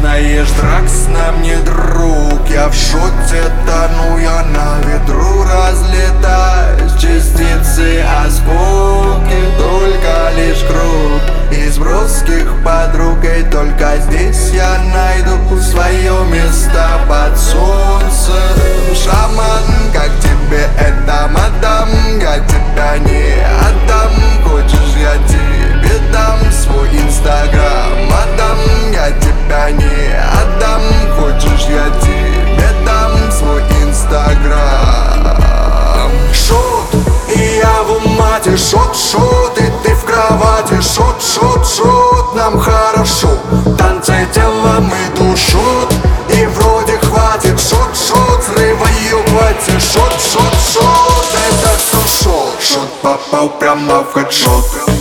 знаешь, Дракс нам не друг. Я в шоте тону, я на ветру разлетаюсь. Частицы осколки, только лишь круг из броских подруг. И только здесь я найду свое место под солнцем. Шаман, как тебе это, мадам? Я тебя не отдам. Хочешь, я тебе дам свой инстаграм, мадам? Я тебя не отдам. Хочешь, я тебе дам свой инстаграм. Шот, и я в умате. Шот, шот, и ты в кровати. Шот, шот, шот, нам хорошо. Танцы телом и душот, и вроде хватит. Шот, шот, срываю платье. Шот, шот, шот, это все шот. Шот попал прямо в хедшот.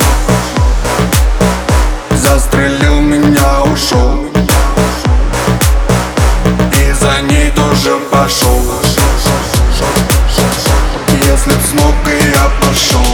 Застрелил меня, ушел, и за ней тоже пошел. Если б смог, и я пошел.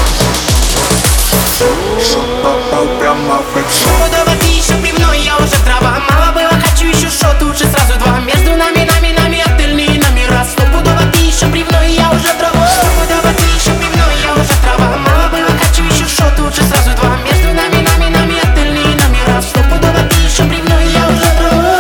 Шот попал прямо в хедшот. Пудово ты еще пивной, я уже трава. Мало было, хочу еще шот, лучше сразу два. Между нами, отельные номера. Стопудово ты еще пивной, я уже трава. Стопудово ты еще пивной, я уже трава. Мало было, хочу еще шот, лучше сразу два. Между нами, отельные номера. Стопудово ты еще пивной, я уже трава.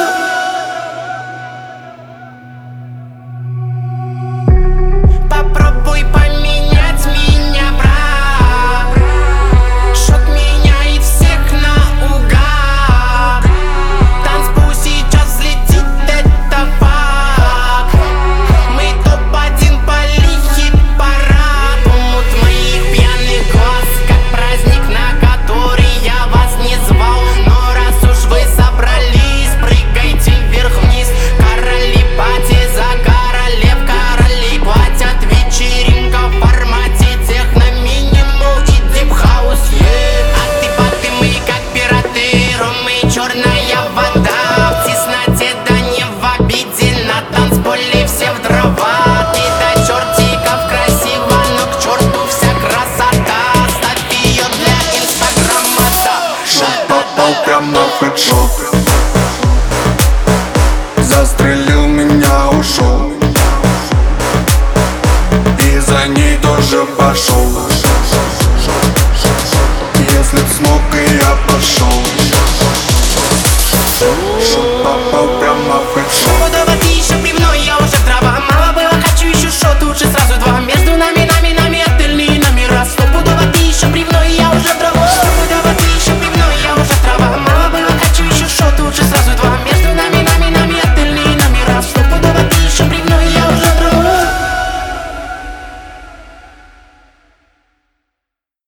Попробуй поменять меня, брат. Шот меняет всех наугад. Танцпол сейчас взлетит, это факт. Мы топ-1 по хит-парад. Умут моих пьяных глаз, как праздник, на который я вас не звал. Но раз уж вы собрались, прыгайте вверх-вниз. Короли пати за королев, короли платят. Вечеринка в формате техно, минимал и дип-хаус. А ты баты, мы как пираты, ром и черная вода. В тесноте, да не в обиде, на танцполе все в дрова. Ты до чертиков красиво, но к черту вся красота. Ставь ее для инстаграма, да. Шот попал прямо в хедшот. Застрелил меня, ушел, и за ней тоже пошел.